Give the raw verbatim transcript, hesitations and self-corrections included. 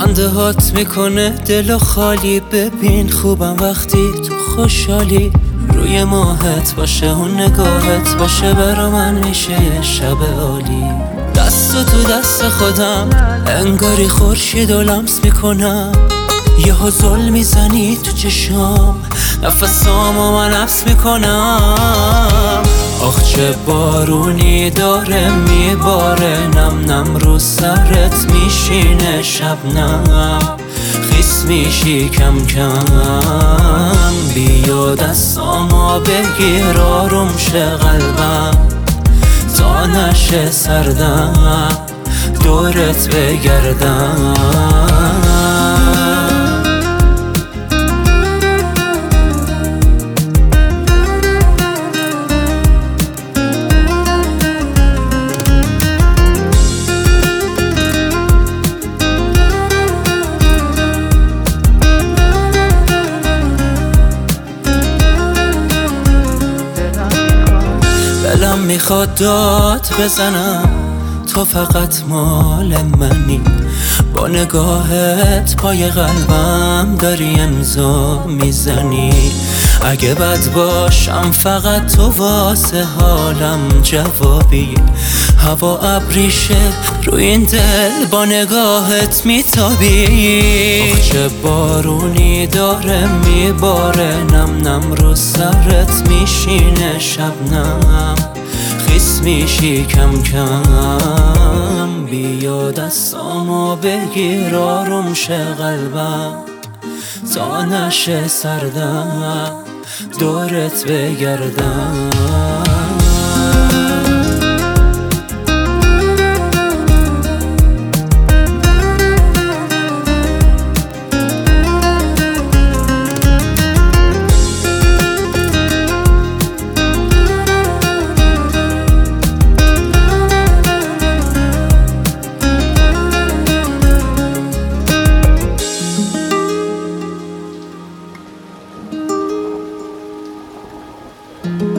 خنده هات میکنه دلو خالی. ببین خوبم وقتی تو خوشحالی. روی ماهت باشه اون نگاهت باشه برا من میشه یه شب عالی. دست تو دست خودم انگاری خورشید و لمس میکنم. یهو زل میزنی تو چشام نفسامو من حبس میکنم. آخ چه بارونی داره میباره نم نم رو سرت میشینه شبنم. خیس میشی کم کم بیا دستامو بگیر آروم شه قلبم تا نشه سردم دورت بگردم. دلم میخواد داد بزنم تو فقط مال منی. با نگاهت پای قلبم داری امضا میزنی. اگه بد باشم فقط تو واسه حالم جوابی. هوا ابریشه روی این دل با نگاهت میتابی. آخ چه بارونی داره میباره نم نم رو سرت میشینه شبنم. خیس میشی کم کم بیا دستامو بگیر آروم شه قلبم تا نشه سردم دورت بگردم. thank you